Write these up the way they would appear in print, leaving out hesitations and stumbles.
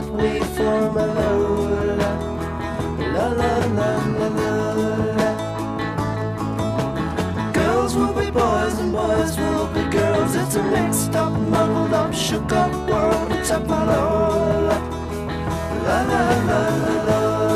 that way for my Lola. La la la la la la. Girls will be boys and boys will be girls. It's a mixed up, muddled up, shook up world except my Lola. La la la la la.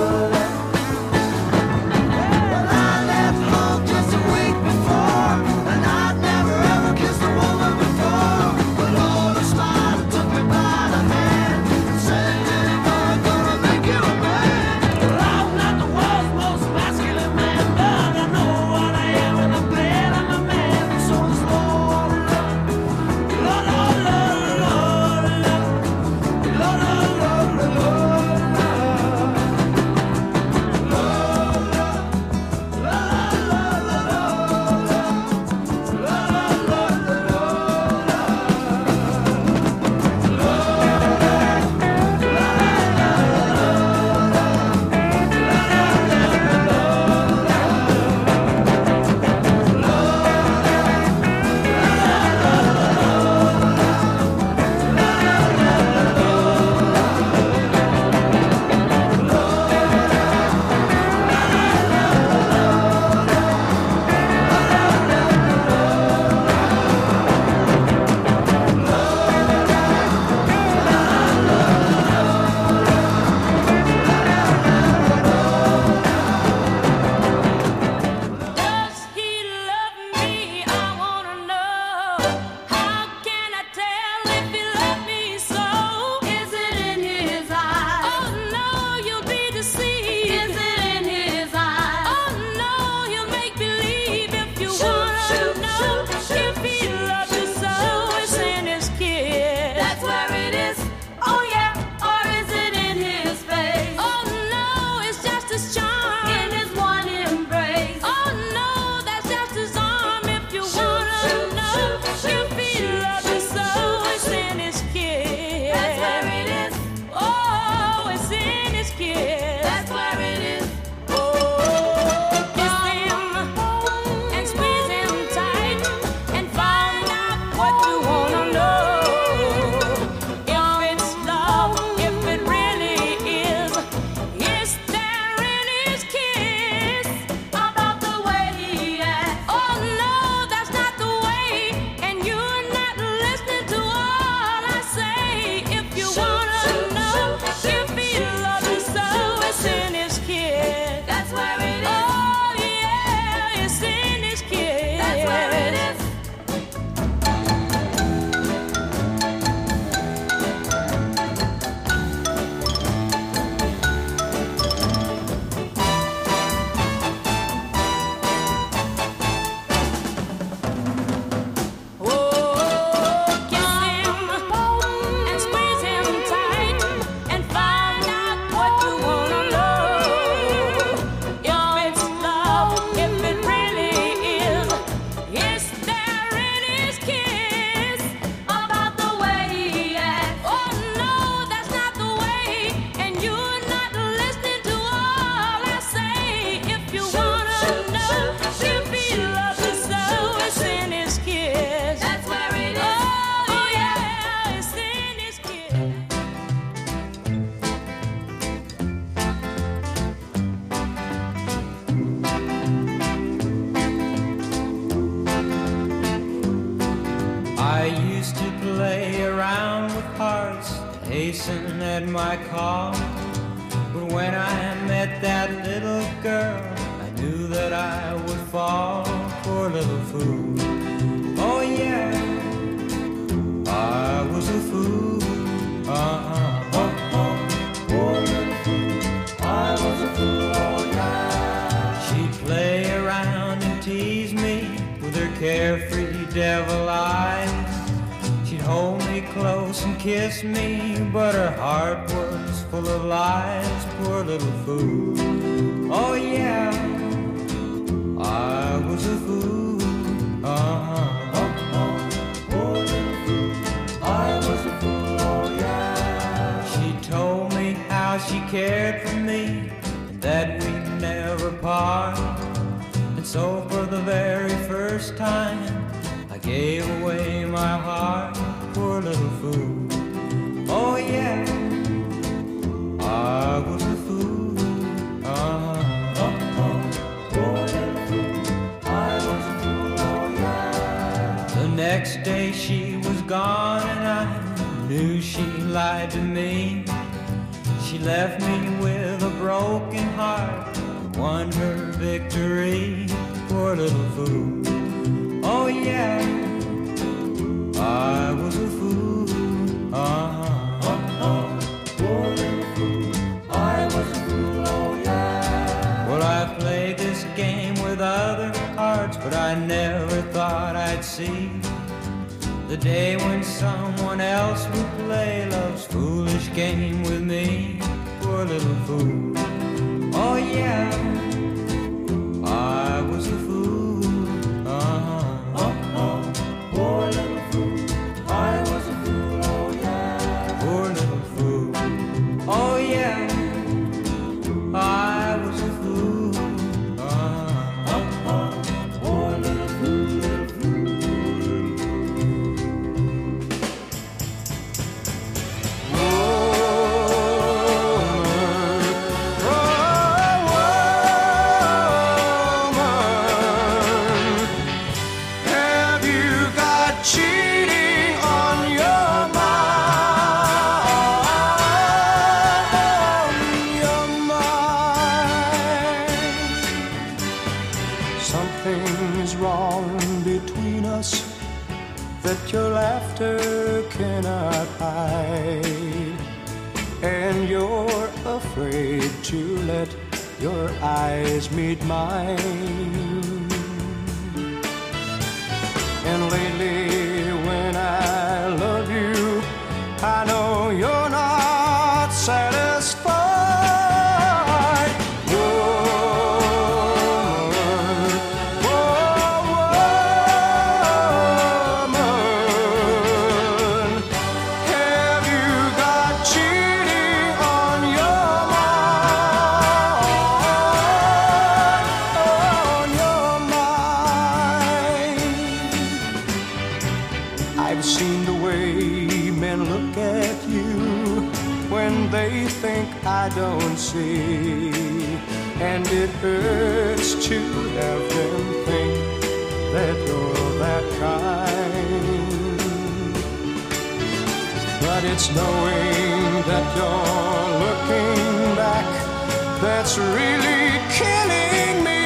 Hasten at my call, but when I met that little girl, I knew that I would fall. Poor little fool. Oh yeah, I was a fool. Poor little fool. I was a fool. Oh yeah. She'd play around and tease me with her carefree devil eyes. She'd hold me close and kiss me, but her heart was full of lies. Poor little fool. Oh yeah, I was a fool. Poor little fool. I was a fool. Oh yeah. She told me how she cared for me and that we'd never part. And so for the very first time I gave away my heart. Poor little fool. Oh yeah, gone and I knew she lied to me. She left me with a broken heart, won her victory, poor little fool. Oh yeah, I was a fool. Poor little fool, I was a fool, oh yeah. Well, I played this game with other hearts, but I never thought I'd see the day when someone else would play love's foolish game with me. Poor little fool. Oh yeah, I was a fool. Poor little fool, I was a fool, oh yeah. Poor little fool. Oh yeah, I was a fool. Poor little fool, little fool. Cheating on your mind. Something's wrong between us that your laughter cannot hide, and you're afraid to let your eyes meet mine. And lately when I love you, I know you're not satisfied. Woman, woman, have you got cheating on your mind? On your mind. I've seen the way men look at you when they think I don't see, and it hurts to have them think that you're that kind. But it's knowing that you're looking back that's really killing me.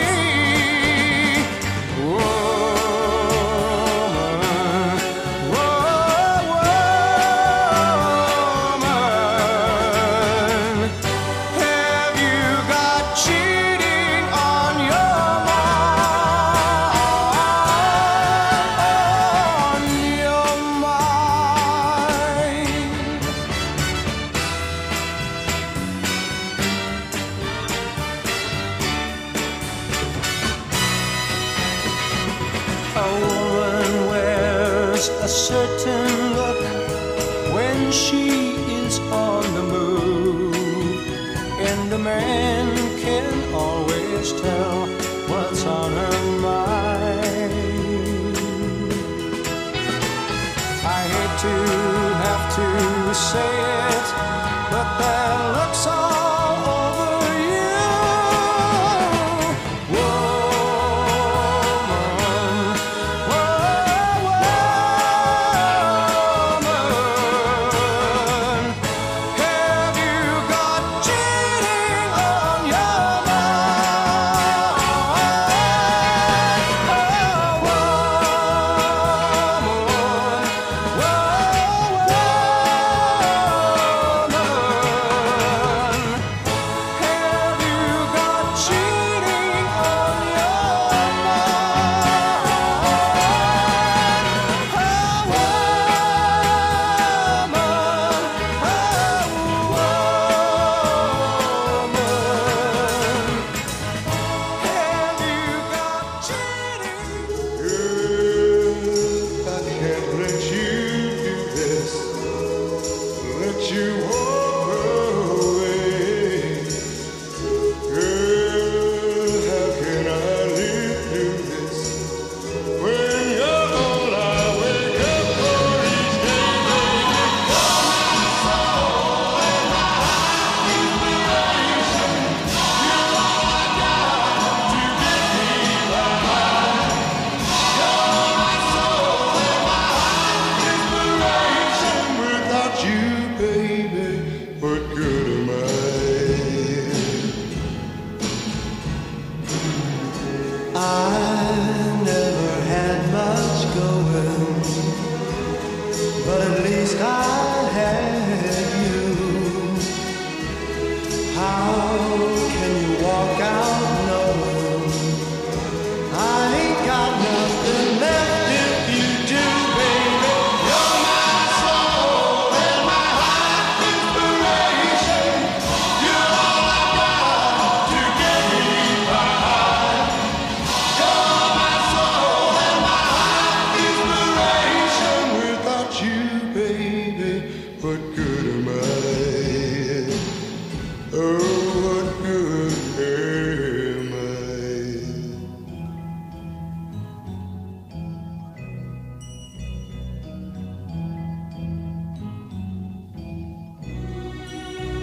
A woman wears a certain look when she is on the move, and a man can always tell what's on her mind. I hate to have to say it, but that looks all over you.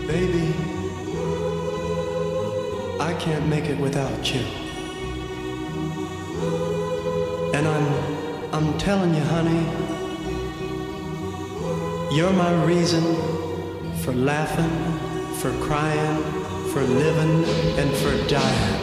Baby, I can't make it without you. And I'm telling you, honey, you're my reason for laughing, for crying, for living, and for dying.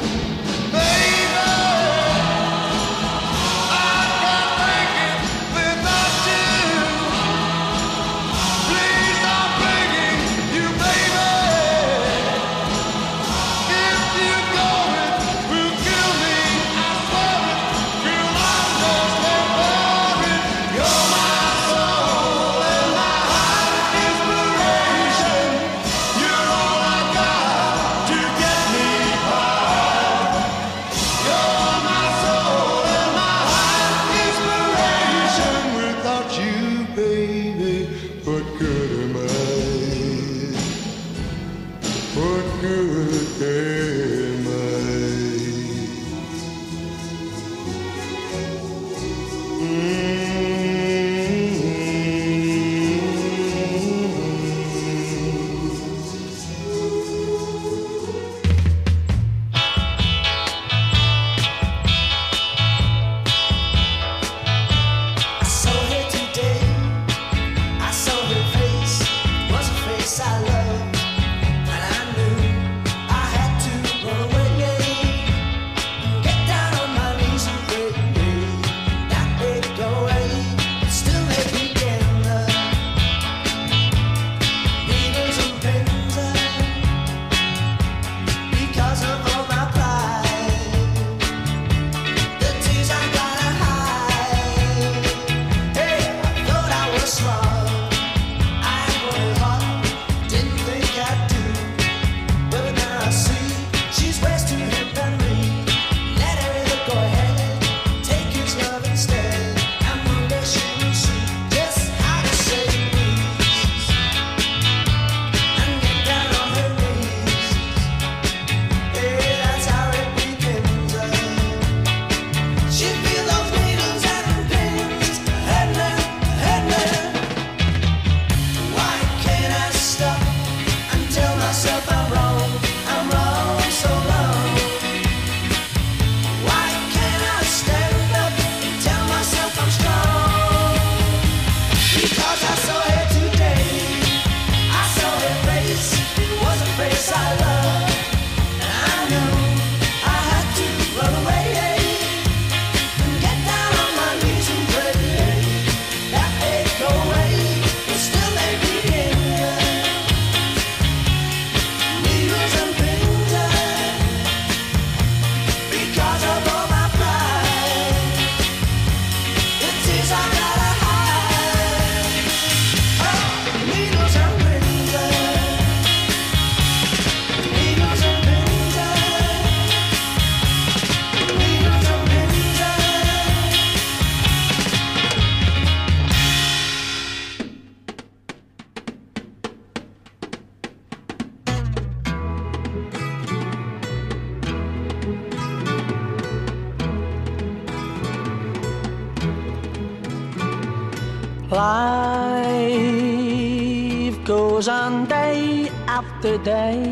Life goes on day after day.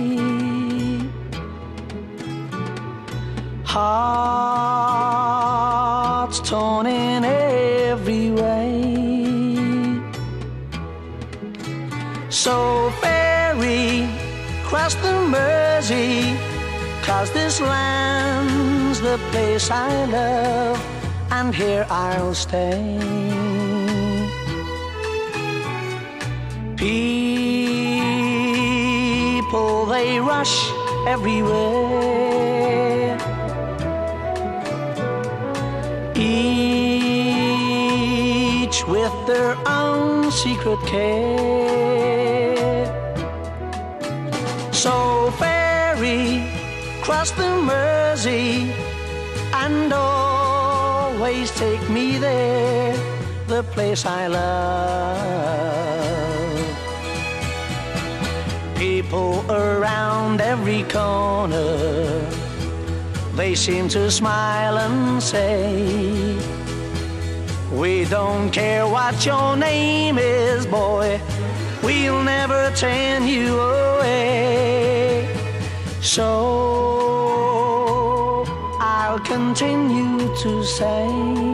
Hearts torn in every way. So ferry cross the Mersey, 'cause this land's the place I love, and here I'll stay. People, they rush everywhere, each with their own secret care. So ferry cross the Mersey and always take me there, the place I love. People around every corner, they seem to smile and say, we don't care what your name is, boy, we'll never turn you away. to say.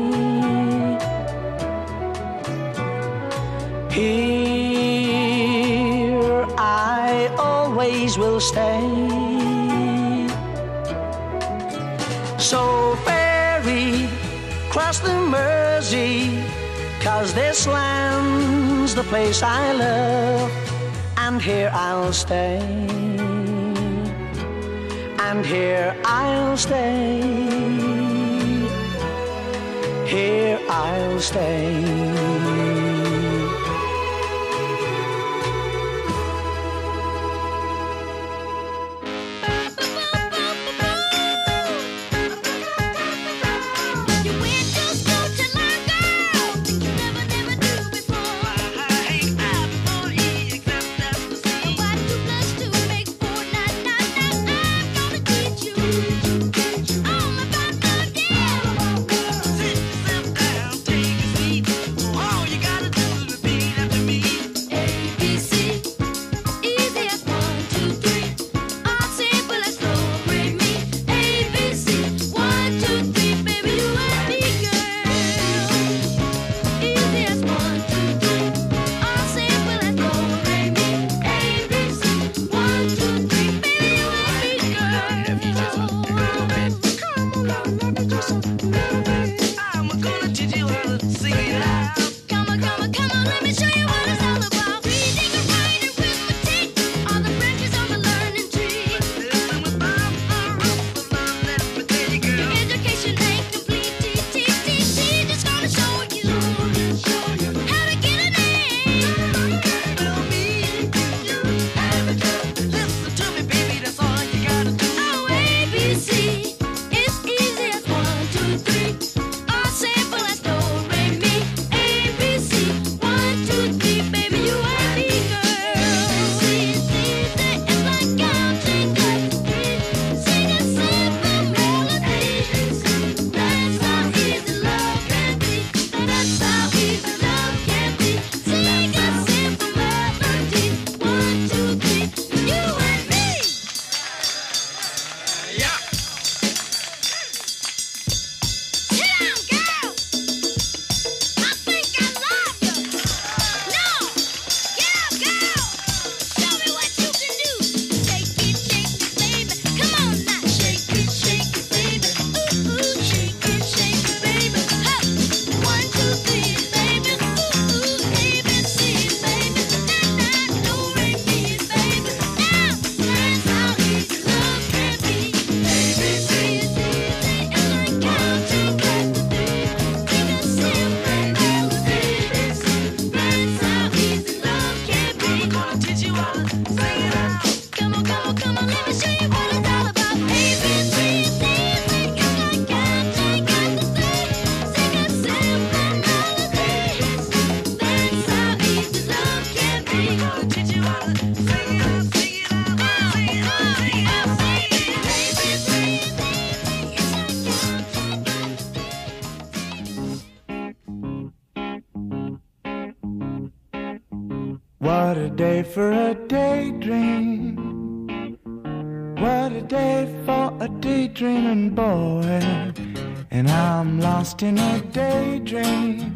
Here I always will stay. So ferry, cross the Mersey, 'cause this land's the place I love, and here I'll stay, and here I'll stay, here I'll stay. What a day for a daydream. What a day for a daydreaming boy. And I'm lost in a daydream,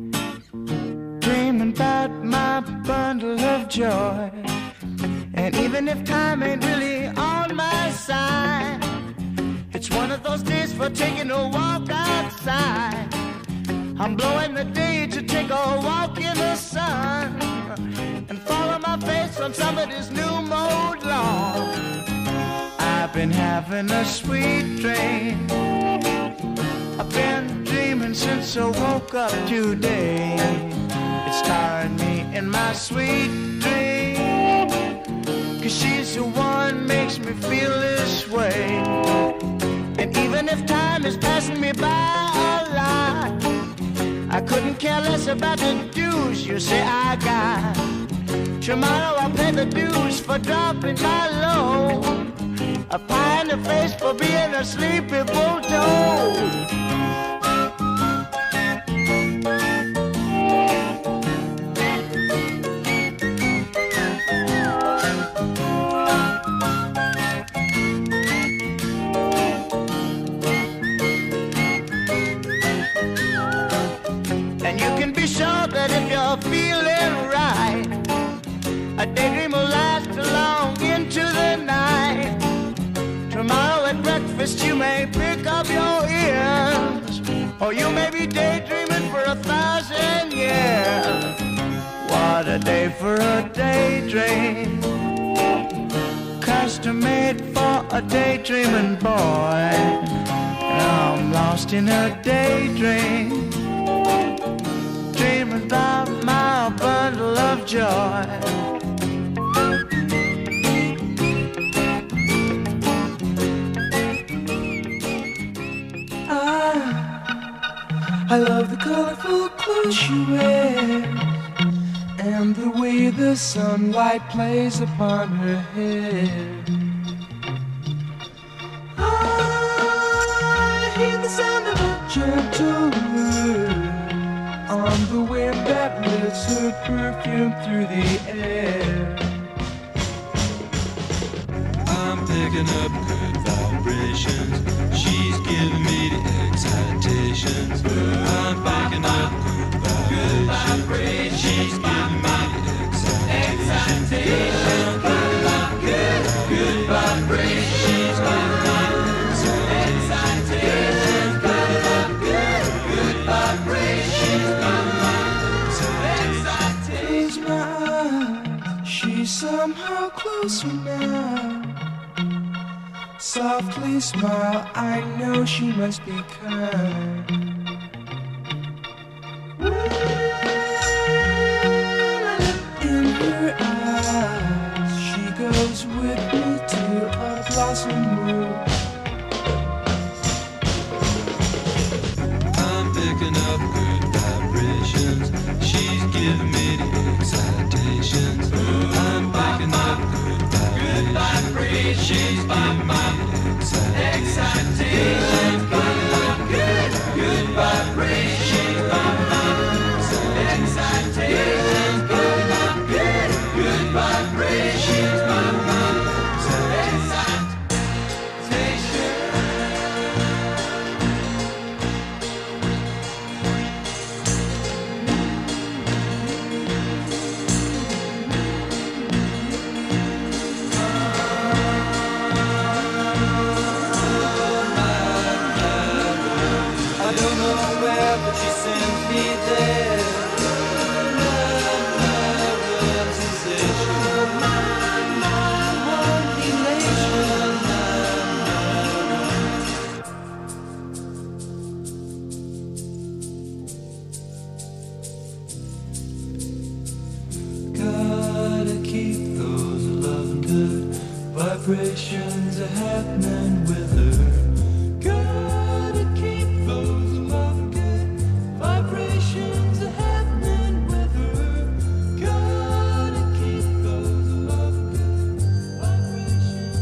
dreaming about my bundle of joy. And even if time ain't really on my side, it's one of those days for taking a walk outside. I'm blowing the day to take a walk in the sun and follow my face on somebody's new mode lawn. I've been having a sweet dream. I've been dreaming since I woke up today. It's tiring me in my sweet dream, 'cause she's the one makes me feel this way. And even if time is passing me by a lot, I couldn't care less about the dues you say I got. Tomorrow I'll pay the dues for dropping my load, a pie in the face for being a sleepy bulldog. Or you may be daydreaming for 1,000 years. What a day for a daydream. Custom made for a daydreaming boy. And I'm lost in a daydream, dreaming about my bundle of joy. I love the colorful clothes she wears and the way the sunlight plays upon her hair. I hear the sound of a gentle word on the wind that lifts her perfume through the air. I'm picking up good vibrations. She's giving me the excitations. I'm picking up good vibrations. She's giving me the excitations. I'm picking up good vibrations. She's giving me the excitations. Picking up good vibrations. She's giving me the excitations. Close my eyes, she's somehow closer now. Softly smile, I know she must be kind. In her eyes, she goes with me to a blossom room. I'm picking up good vibrations. She's giving me the excitations. I'm picking up good vibrations. She's giving me the excitations. Picking up good vibrations. She's giving me the excitations. Picking up good vibrations. She's giving me the excitations. I don't know where, but she sends me there. Gotta keep those loving good vibrations are happening with her. Gotta keep those loving good vibrations are happening with her. Gotta keep those loving good vibrations.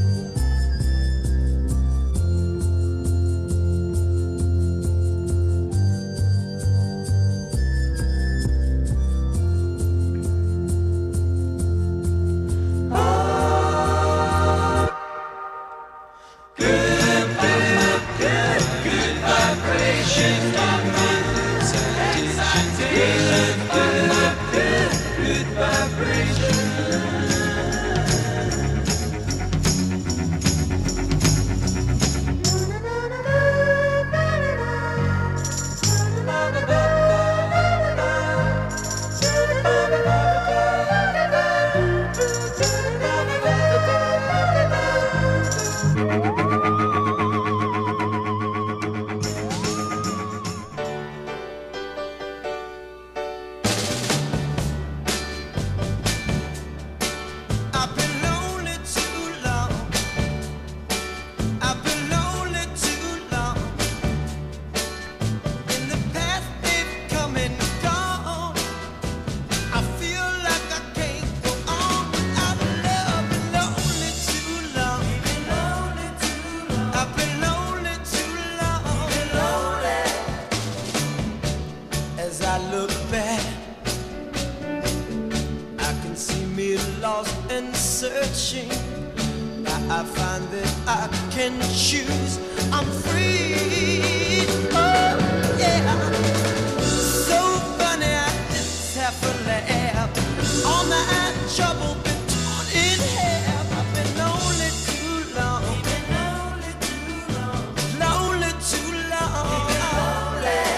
Searching, now I find that I can choose. I'm free. Oh yeah. So funny, I just have to laugh. All my trouble been torn in half. I've been lonely too long. Lonely too long. Lonely too long. Lonely.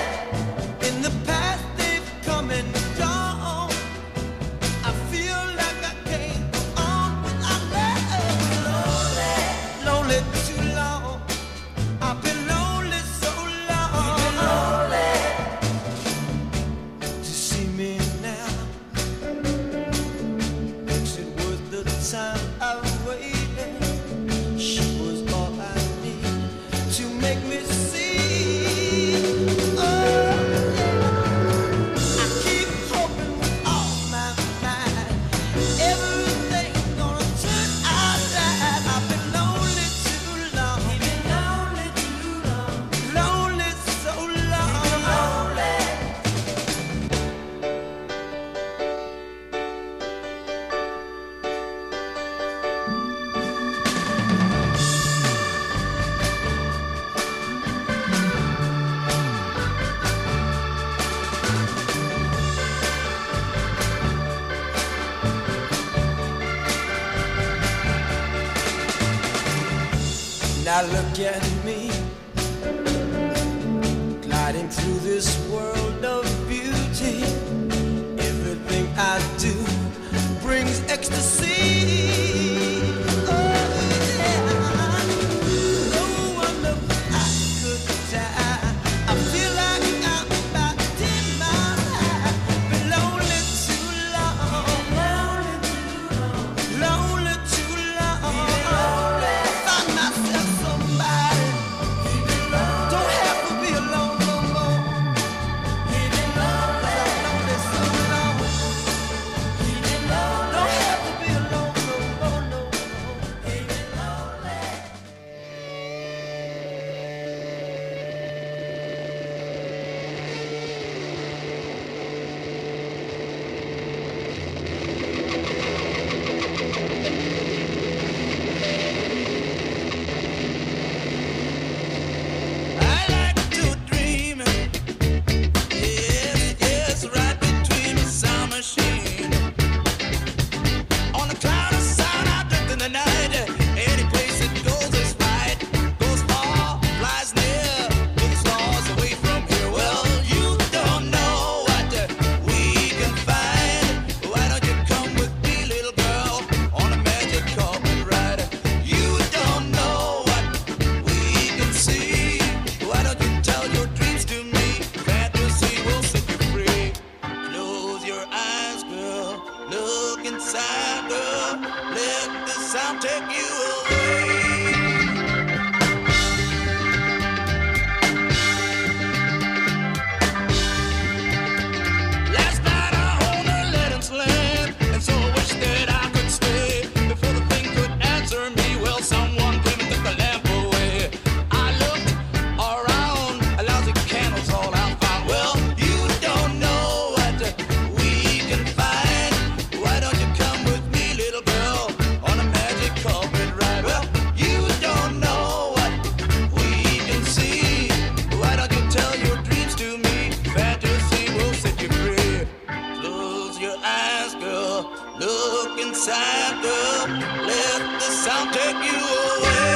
time I've waited. She was all I need to make me see. Oh, I keep hoping with all my mind everything's gonna turn out right. I've been lonely too long. You've been lonely too long. Lonely so long. Lonely. Now look at me, gliding through this world of beauty. Everything I do brings ecstasy. Oh, yeah. No wonder I could die. I feel like I'm about 10 miles high. Been lonely too long. Lonely too long. Find myself somebody. Don't have to be alone no more. Lonely so long. Don't have to be alone no more, no more. I like to dream, yes, yes, right between the sound machine. On a cloud of sound, I drift in the night. Any place it goes is right. Goes far, flies near, to the stars away from here. Well, you don't know what we can find. Why don't you come with me, little girl, on a magic carpet ride? You don't know what we can see. Why don't you tell your dreams to me? Fantasy will set you free. Close your eyes, girl. Look inside, girl. Let the sound take you away. Last night I owned a letting slam, and so I wish that I could stay. Before the thing could answer me, well, someone came and took the lamp away. I looked around, a lousy candle's all I found. Well, you don't know what we can find. Why don't you come with me, little girl, on a magic carpet ride? Well, you don't know what we can see. Why don't you tell your dreams to me? Fantasy will set you free. Close your eyes, girl. Look inside, girl. Let the sound take you away.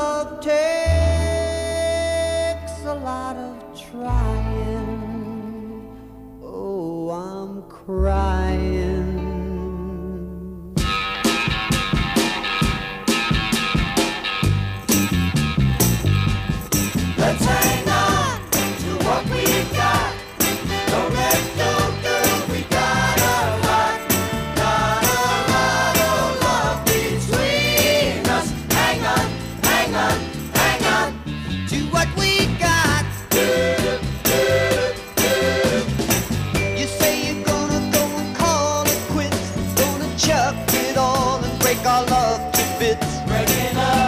love takes a lot of trying. Oh, I'm crying. Let's hang on to what we got. Don't let go, girl, we got a lot. Got a lot of love between us. Hang on, hang on, hang on to what we got. You say you're gonna go and call it quits. Gonna chuck it all and break our love to bits. Breaking up.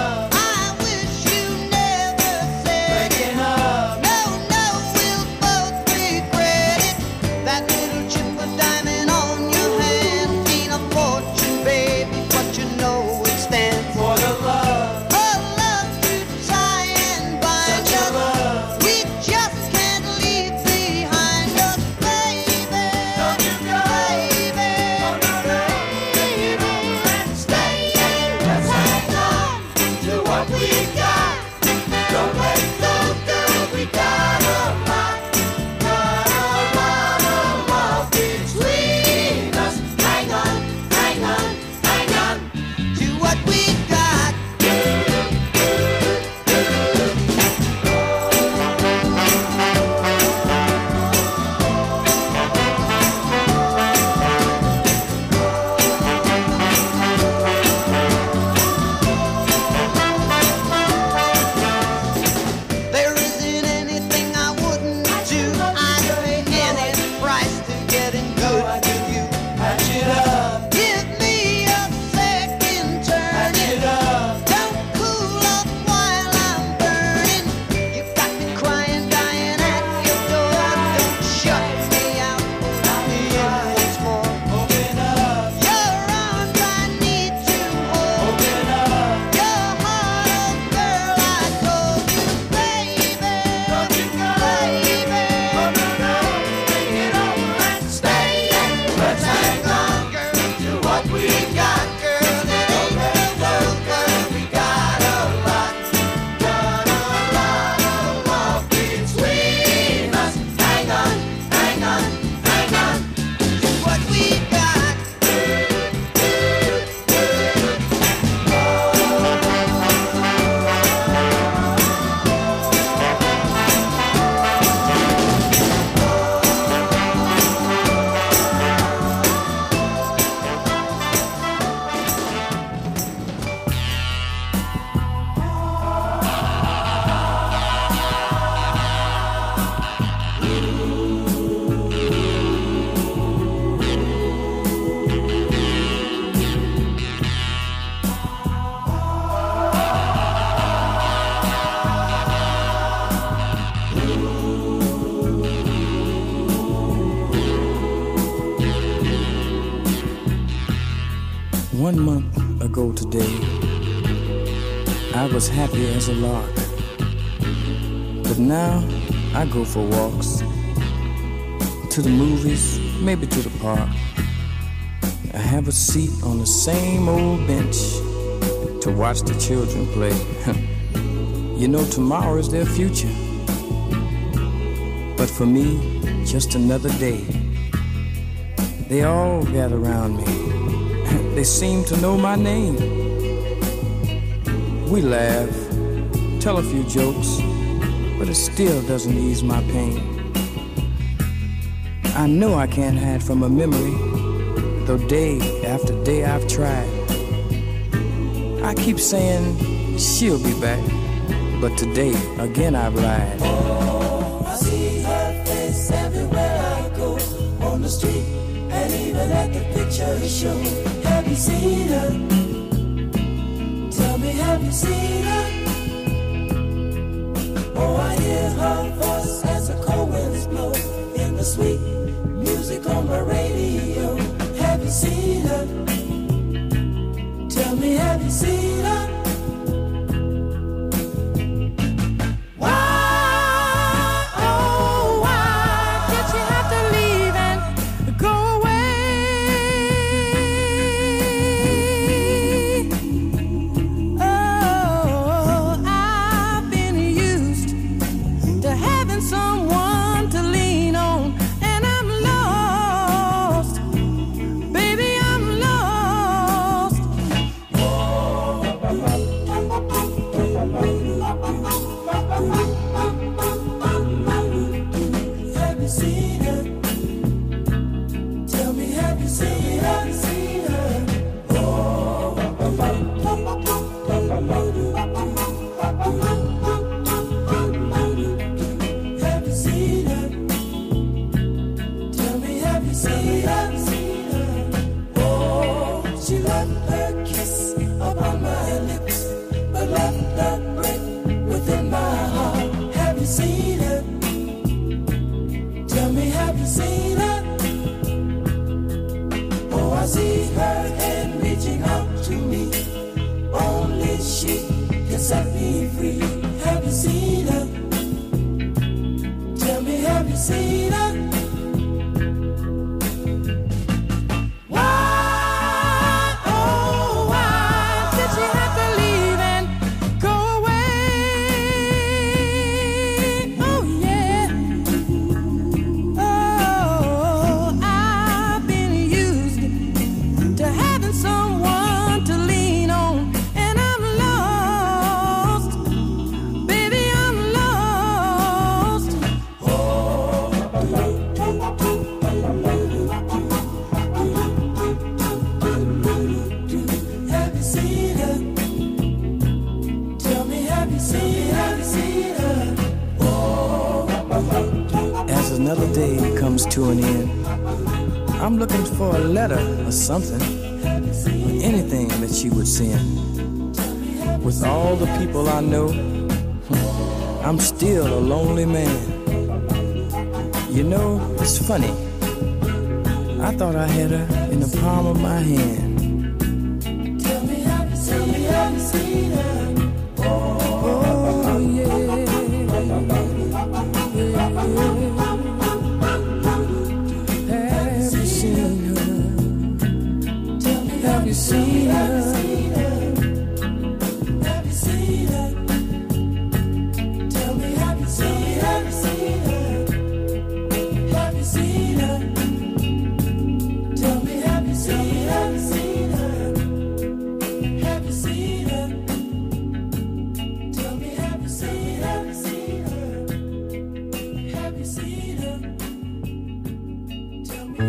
One month ago today, I was happy as a lark. But now I go for walks, to the movies, maybe to the park. I have a seat on the same old bench to watch the children play. You know, tomorrow is their future. But for me, just another day. They all gather around me. They seem to know my name. We laugh, tell a few jokes, but it still doesn't ease my pain. I know I can't hide from a memory, though day after day I've tried. I keep saying she'll be back, but today again I've lied. Oh, I see her face everywhere I go, on the street and even at the picture show. Have you seen her? Tell me, have you seen her? Oh, I hear her voice as the cold winds blow in the sweet music on my radio. Have you seen her? Tell me, have you seen her? Oh free. Have you seen her? Tell me, have you seen her? Another day comes to an end. I'm looking for a letter or something, or anything that she would send. With all the people I know, I'm still a lonely man. You know, it's funny. I thought I had her in the palm of my hand. Tell me, have you seen her? Oh, yeah. Have you seen her? Have you seen her? Tell me, have you seen her? Have you seen her? Tell me, have you seen her? Have you seen her? Tell me, have you seen her? Have you seen her? Tell me.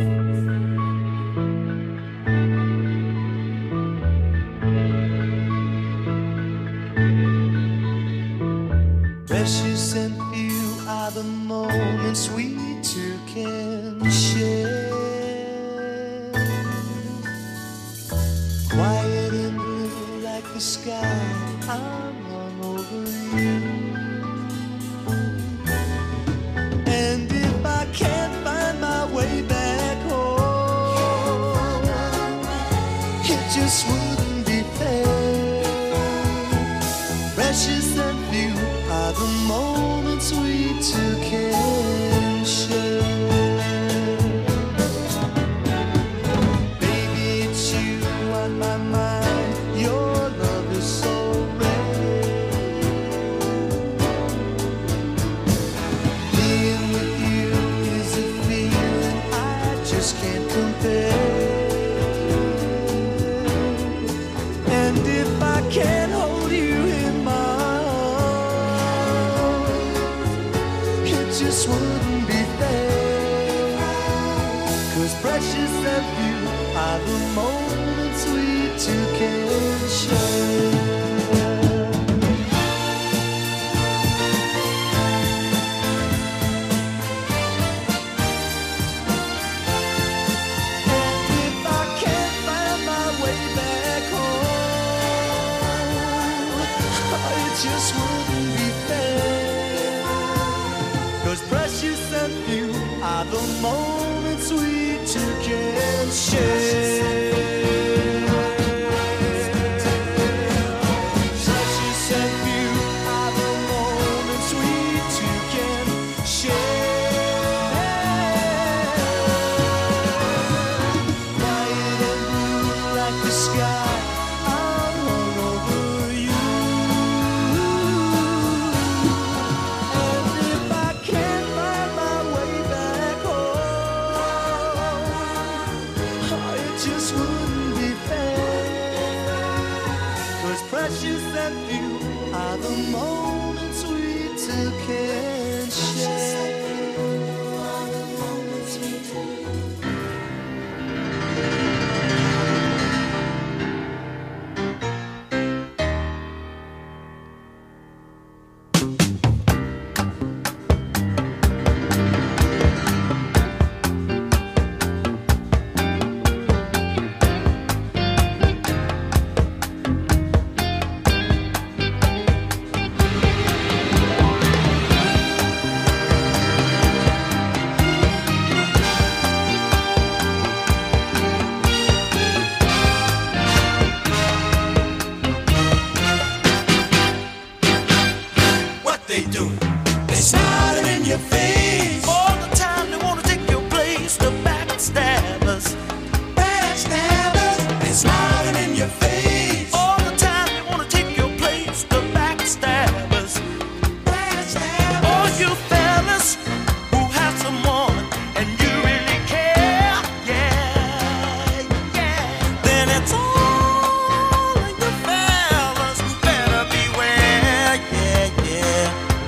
Precious and few are the moments we two can share. Quiet and blue like the sky, I'm hung over you. And if I can't find my way back home, it just wouldn't be fair. Precious and few are the moments we two can share. Baby, it's you on my mind. Your love is so rare. Being with you is a feeling I just can't compare. And if I can't hold you in my just wouldn't be fair. 'Cause precious and few are the moments we two can share. And if I can't find my way back home, it just wouldn't be fair. 'Cause precious and few are the moments we two can share. Precious and few are the moments we two can share. Quiet and blue like the sky, I'm all over you. And if I can't find my way back home, it just wouldn't be fair. 'Cause precious and few are the moments we two can share. they doing? They smiling in your face. All the time they wanna take your place. The backstabbers. Backstabbers. They smiling in your face. All the time they wanna take your place. The backstabbers. Backstabbers. All you fellas who have some woman and you really care, yeah, yeah. Then it's all of you fellas who better beware, yeah, yeah.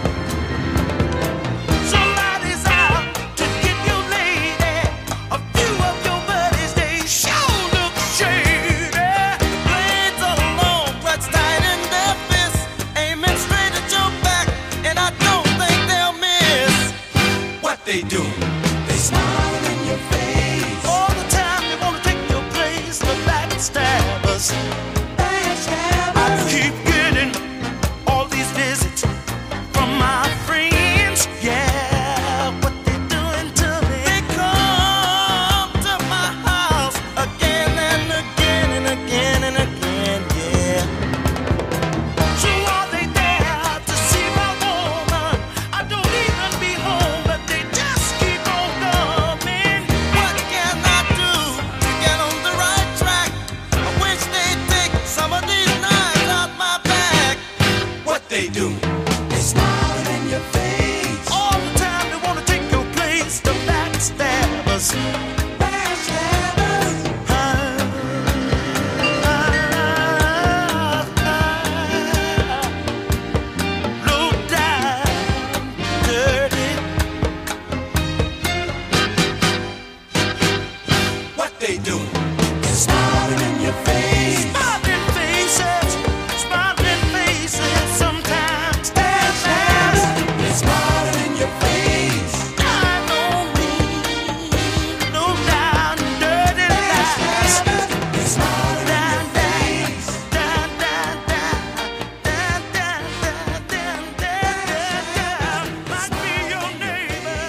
Somebody's out to get your lady. A few of your buddies, they sure look shady. Blades are long, clutched tight in their fists, aiming straight at your back, and I don't think they'll miss. What they doing? They smiling in your face. All the time they wanna take your place, the backstabbers. I keep getting all these visits from my friends. Yeah, what they doing to me? They come to my house again and again and again and again. Yeah. So are they there to see my woman? I don't even be home, but they just keep on coming. What can I do to get on the right track? I wish they'd take some of these knives out my back. What they doing? They smiling in your face. All the time they wanna take your place, the backstabbers. Backstabbers. Low down, dirty. What they doing? They smiling in your face. Smiling faces, sometimes. Backstabbers. They smiling in your face. I don't mean low down, dirty lies. Backstabbers. They smiling in Down, your face. down, down, down, down, down, down, down, down. Might be your neighbor.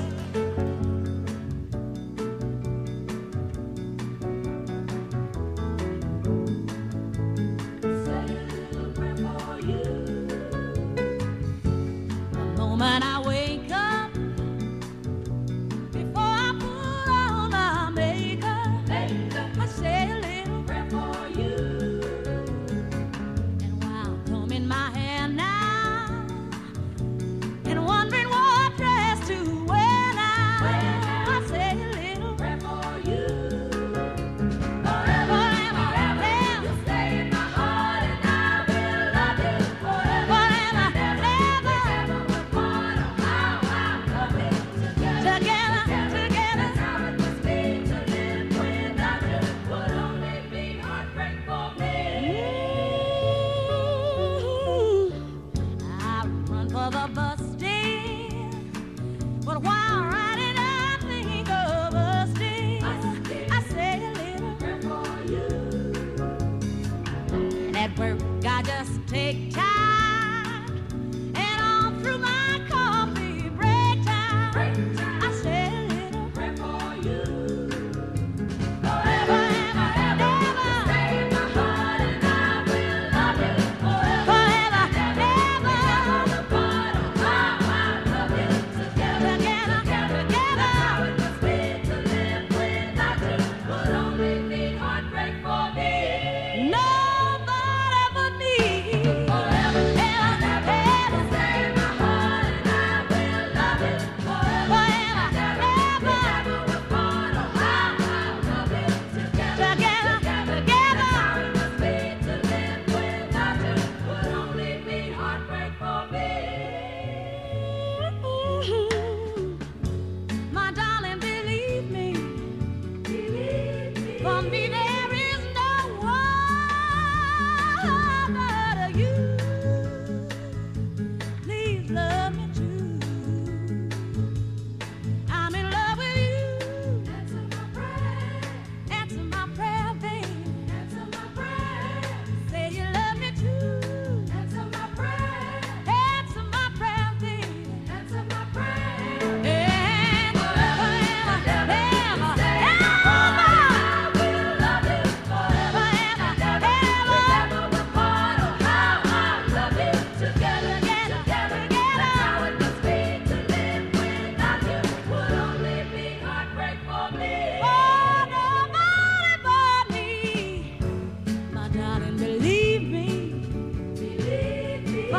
The moment I wake up, before I put on my makeup, I say a little prayer for you. And while combing my hair now, and wondering what dress to wear now, I say a little prayer for you. Forever, forever, you stay in my heart, and I will love you forever, forever, ever.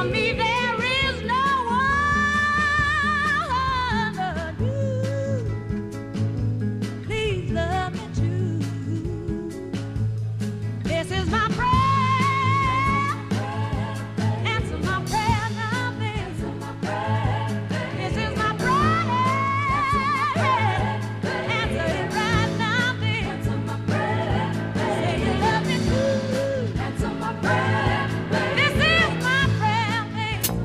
For me, there is no one but you. Please love me too. This is my prayer. Answer my prayer now, baby. This is my prayer. Answer it right now, baby. Say you love me too. Answer my prayer. This is my prayer, baby.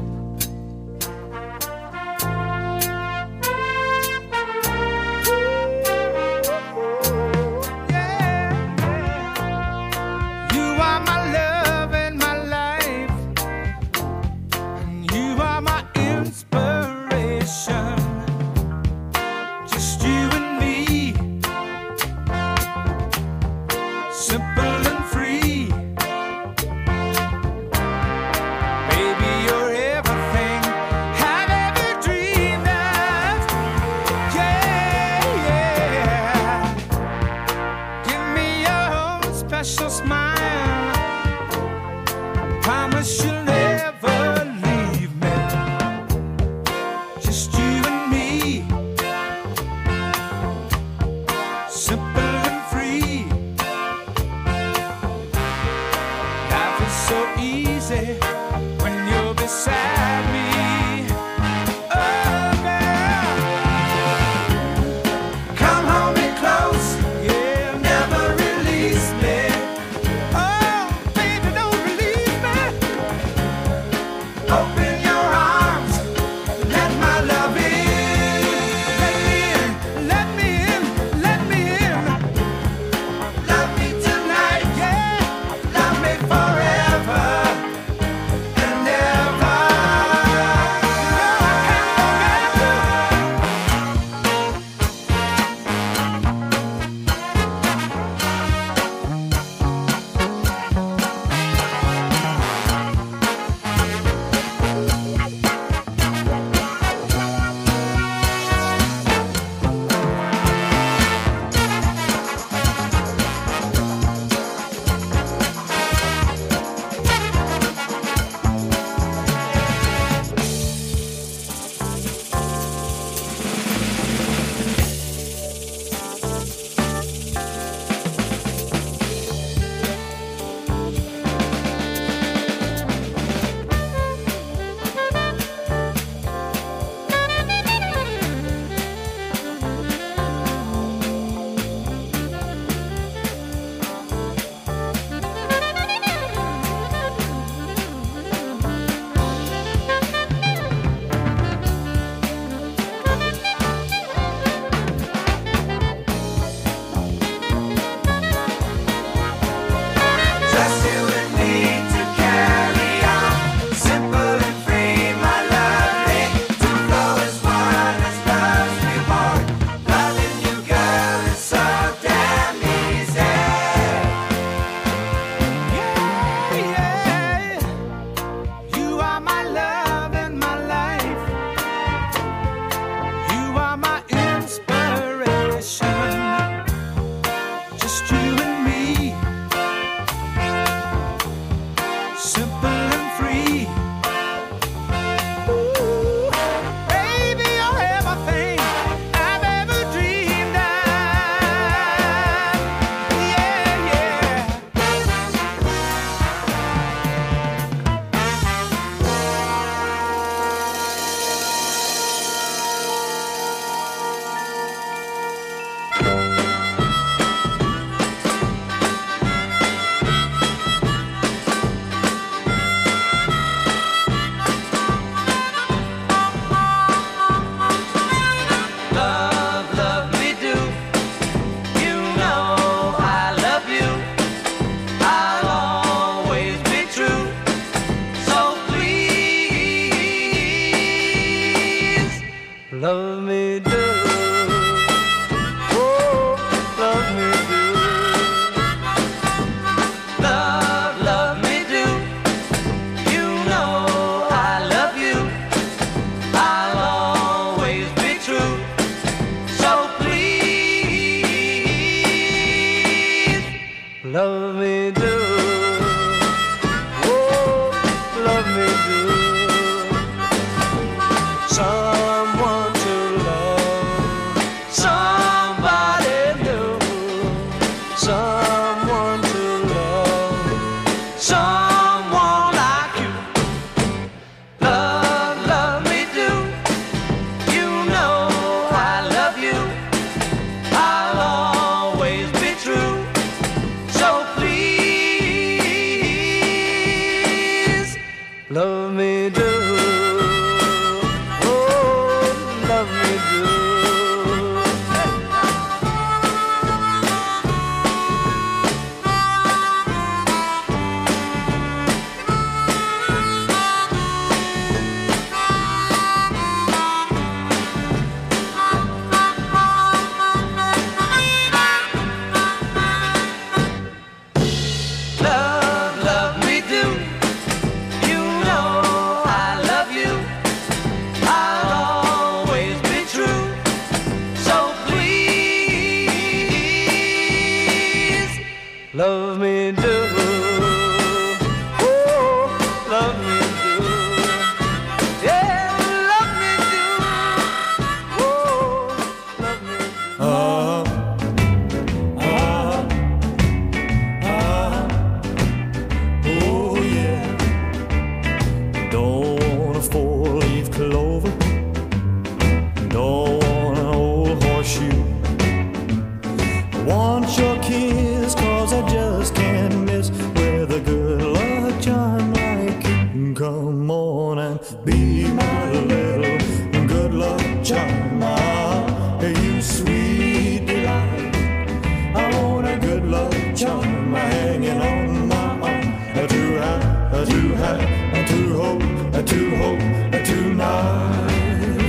clover. Don't want an old horseshoe. I want your kiss, 'cause I just can't miss with a good luck charm like you. Come on and be my little good luck charm. You sweet delight. I want a good luck charm hanging on my arm. To have, to hope tonight.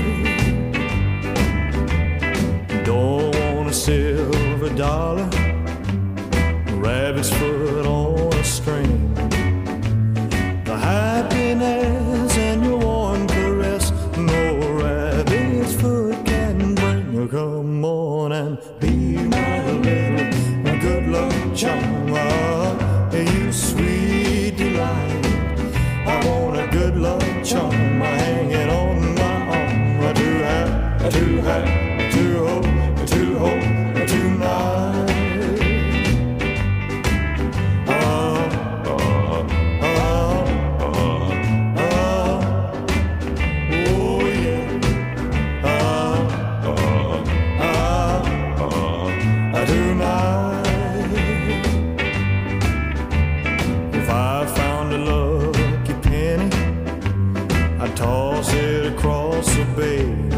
Don't want a silver dollar, rabbit's foot on a string. The happiness in your warm caress, no rabbit's foot can bring. Come on and be my little good luck charm. You sweet delight. I want a good luck charm hanging on my arm. To have, to hope tonight. Oh yeah. Tonight. If I found a lucky penny, I'd toss it across the bay.